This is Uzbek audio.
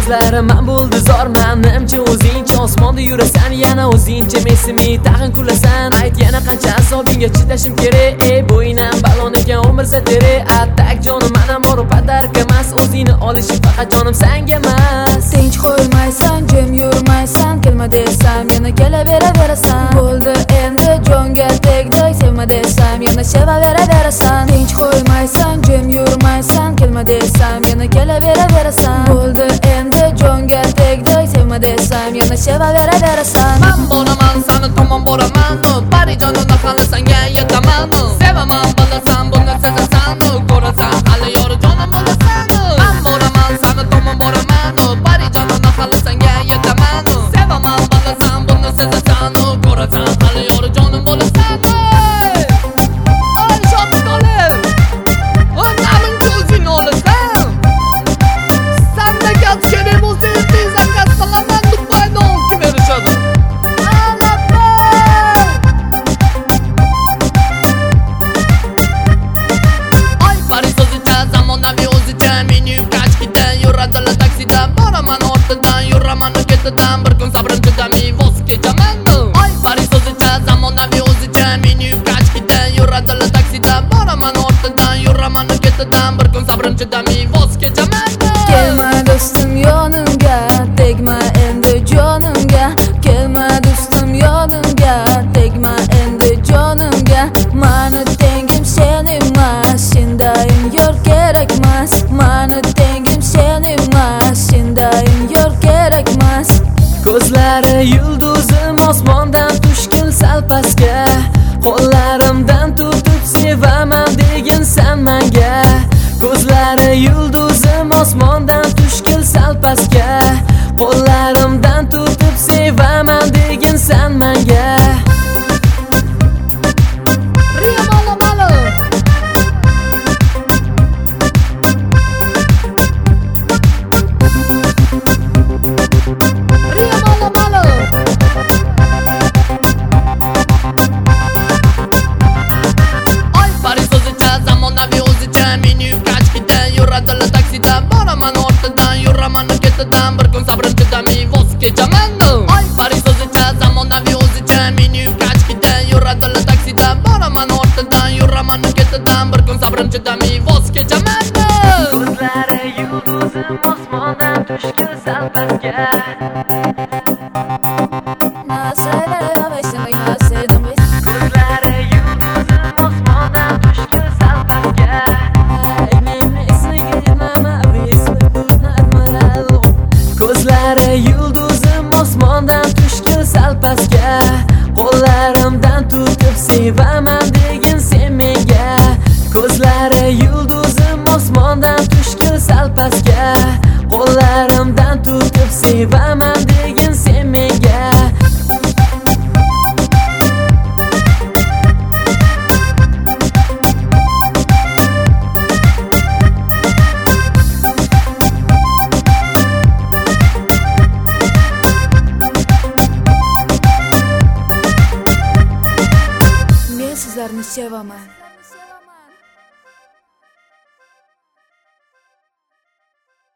Ko'zlarim man bo'ldi zor, menimcha o'zingcha osmonda yurasan, yana o'zingcha mesimi tag'in kulasan. Ayt yana qancha azobingga chidashim kerak, ey bo'ynam balon ekan umr satiri. Attak jonim mana bor padarka emas, o'zingni olishing faqat jonim sanga emas. Tinch qo'ymaysan, jim yurmaysan, kelma desam yana kelaverasan. Bo'ldi endi jonga tegdik, sevma desam yana sevaverasan. Tinch qo'ymaysan, jim yurmaysan, kelma desam yana kelaverasan. Bo'ldi endi jonga tegdik, sevma desam yana sevaverasan. Men boraman, seni tomon boraman, Parijonimni hali senga yetaman. Sevaman, bilasan, buni sezasan, ko'rasan hali yor jonim bo'lasan. Men boraman, seni tomon boraman, Parijonimni hali senga yetaman. Sevaman, bilasan, buni sezasan, ko'rasan hali yor jonim bo'lasan. Ay shoptolim, o'zlaring ko'zing olasan. Senda gaz kerak bo'lsa, tezak gaz qilaman, deb qo'yding kim erishadi? Bir kun sabrim chidamay voz kechaman. Oy Paris o'zicha zamonaviy o'zicha meni yukach ketdan yuradilar taksida. Boraman ortidan yuraman ketidan, bir kun sabrim chidamay voz kechaman. Kelma do'stim yonimga, tegma endi jonimga. Kelma do'stim yonimga, tegma endi jonimga. Mani tengim sen emas, sendayim yor kerakmas. Mani tengim sen emas, sendayim yor kerakmas. Ko'zlari yulduzim osmondan tushgin sal pastga. Qo'llarimdan tutib sevaman deginsan menga. Ko'zlari yulduzim osmondan tushgin sal pastga. Qo'llarimdan tutib sevaman deginsan menga. Bir kun sabrim chidamay voz kechaman. Oy Paris o'zicha zamonaviy o'zicha meni yukach ketdan yuradilar taksida. Boraman ortidan yuraman ketidan, bir kun sabrim chidamay voz kechaman. Ko'zlari yulduzim osmondan tushgin sal pastga. Yulduzim osmondan tushgin sal pastga. Qo'llarimdan tutib sevaman degin sen menga. Ko'zlari yulduzim osmondan tushgin sal pastga. Qo'llarimdan tutib sevaman degin sen menga. Sizlarni sevaman.